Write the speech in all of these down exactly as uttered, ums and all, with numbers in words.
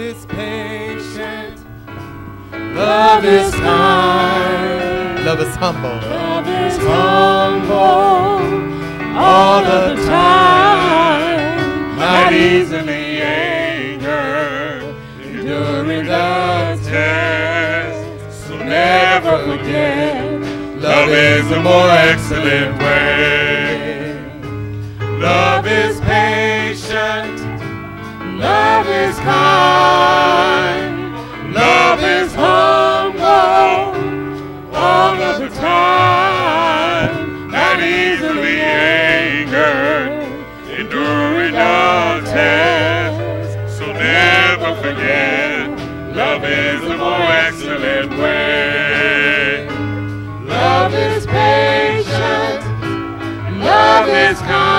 is patient. Love is kind. Love is humble. Love is humble all the time. Not easily angered, enduring the test. So never forget, love is a more excellent way. Love is patient. Love is kind. Love is humble all of the time. Not easily angered, enduring the test. So never forget, love is a more excellent way. Love is patient. Love is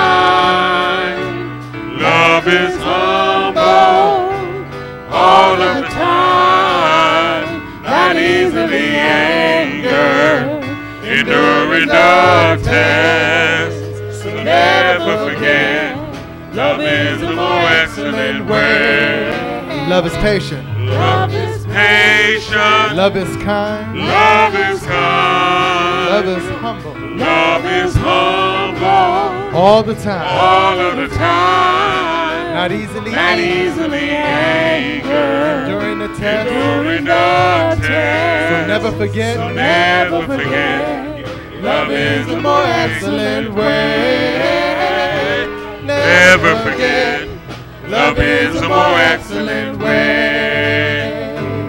kind. Love is humble all of the time. Not easily angered, enduring the test. So never forget, love is a more excellent way. Love is patient. Love is patient. Love is kind. Love is kind. Love is humble. Love is humble all the time. all of the time. Not easily Not easily angered, during the test. enduring the test. So never forget. So never forget, love is a more excellent way. Never forget, love is a more excellent way.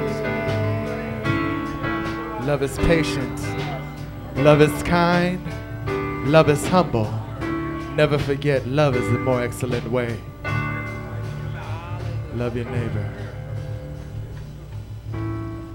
Love is patient. Love is kind. Love is humble. Never forget, love is the more excellent way. Love your neighbor.